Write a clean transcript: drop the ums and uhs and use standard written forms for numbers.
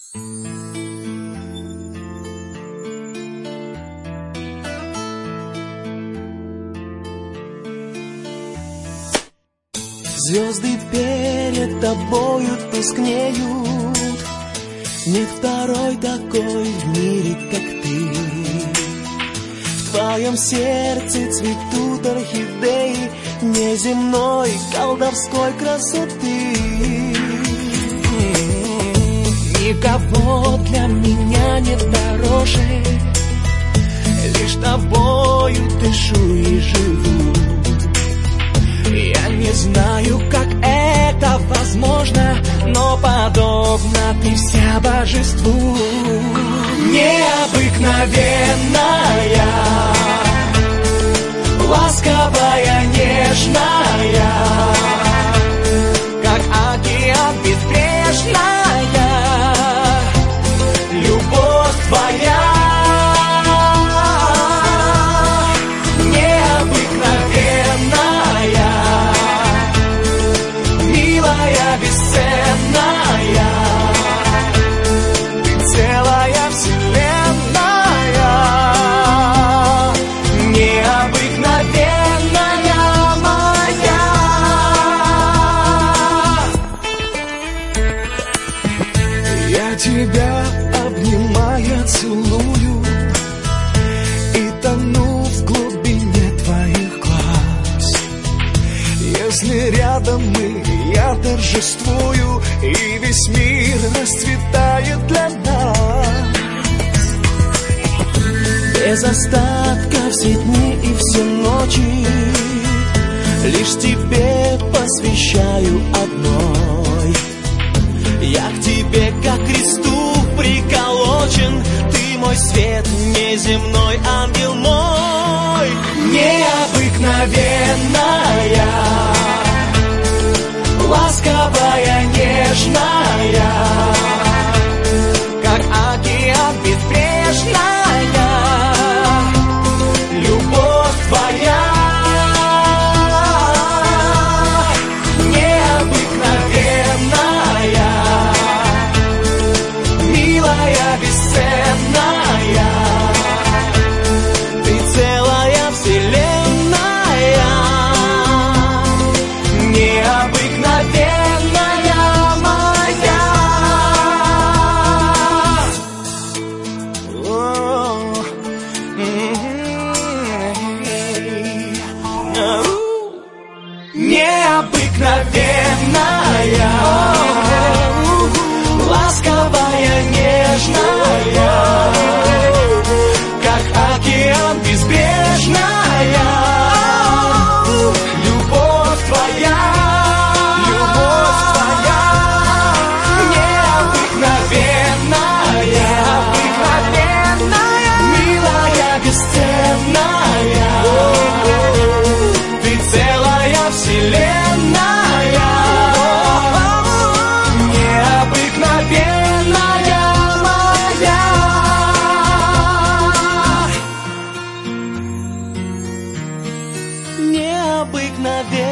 Звезды перед тобою тускнеют, нет второй такой в мире, как ты. В твоем сердце цветут орхидеи неземной колдовской красоты. Никого для меня нет дороже, лишь тобою дышу и живу. Я не знаю, как это возможно, но подобно ты вся божеству. Необыкновенная, ласковая, нежная, как океан безбрежная, любовь твоя. Тебя обнимая целую и тону в глубине твоих глаз. Если рядом мы, я торжествую, и весь мир расцветает для нас. Без остатка все дни и все ночи лишь тебе посвящаю одной. Я к тебе, как к Христу, приколочен. Ты мой свет, неземной ангел мой. Необыкновенная, ласковая, нежная, как океан безбрежная, любовь твоя. Необыкновенная, ласковая, нежная, как океан безбрежная, любовь твоя, любовь твоя. Необыкновенная, милая, бесценная, ты целая вселенная. Необыкновенная.